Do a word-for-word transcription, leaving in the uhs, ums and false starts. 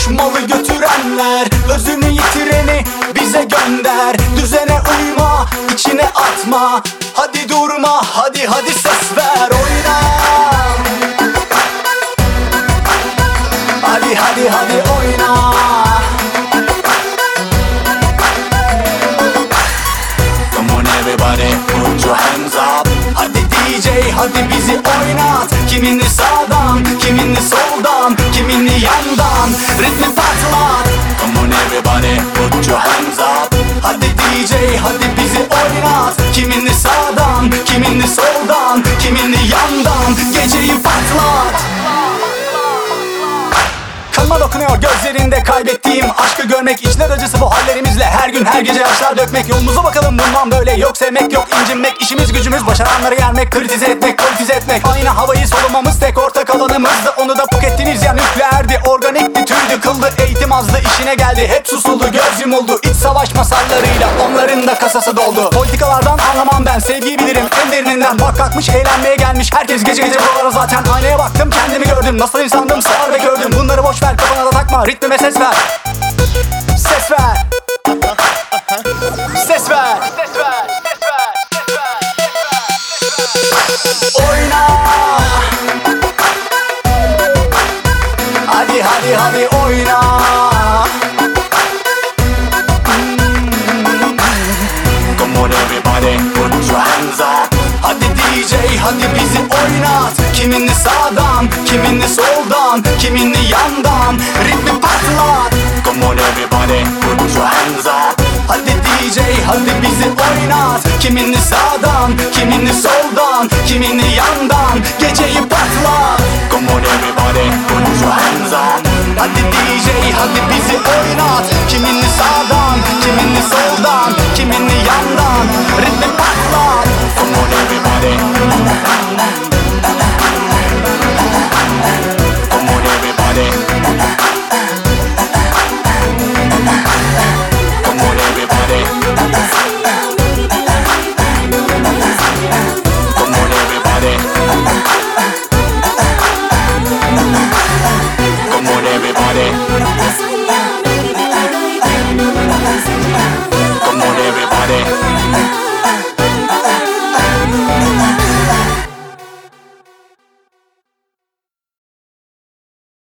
boş malı götürenler, özünü yitireni bize gönder. Düzene uyma, içine atma, hadi durma, hadi hadi ses ver, oyna. Hadi hadi hadi oyna. Come on everybody, put your hands up. Hadi D J, hadi bizi oynat. Kimini sağdan, kimini soldan, kimini yandan, ritmi patlat. Come on everybody, put your hands up. Hadi D J, hadi bizi oynat. Kimini sağdan, kimini soldan, kimini yandan, geceyi patlat. Kanıma dokunuyor gözlerinde kaybettiğim aşkı görmek, içler acısı bu hallerimizle her gün her gece yaşlar dökmek. Yolumuza bakalım bundan böyle, yok sevmek yok incinmek, işimiz gücümüz başaranları yermek, kritize etmek, politize etmek. Aynı havayı solumamız tek ortak alanımızdı, onu da pukettiniz ya, nükleerdi, organikti, türdü, kıldı, eğitim azdı, işine geldi, hep susuldu, göz yumuldu, iç savaş masallarıyla onların da kasası doldu. Politikalardan anlamam ben, sevgiyi bilirim en derininden, bak kalkmış eğlenmeye gelmiş herkes gece gece buralara. Zaten aynaya baktım, kendimi gördüm, nasıl insandım sağır ve gördüm. Bunları boş ver, kafana da takma, ritmime ses ver. Ses ver. Ses ver. Ses ver. Oyna. Hadi hadi hadi oyna. Come on everybody, put your hands up. Hadi D J, hadi bizi oynat. Kimini sağdan, kimini soldan, kimini yandan, ritmi patlat. Come on everybody, put your hands up. Hadi D J, hadi bizi oynat. Kimini sağdan, kimini soldan, kimini yandan, geceyi patlat. Come on everybody, put your hands up. Hadi D J, hadi bizi oynat. Kimini sağdan, kimini soldan, kimini yandan, ritmi patlat. Come on everybody. Come on everybody. Come on everybody. Come on everybody. Come on everybody.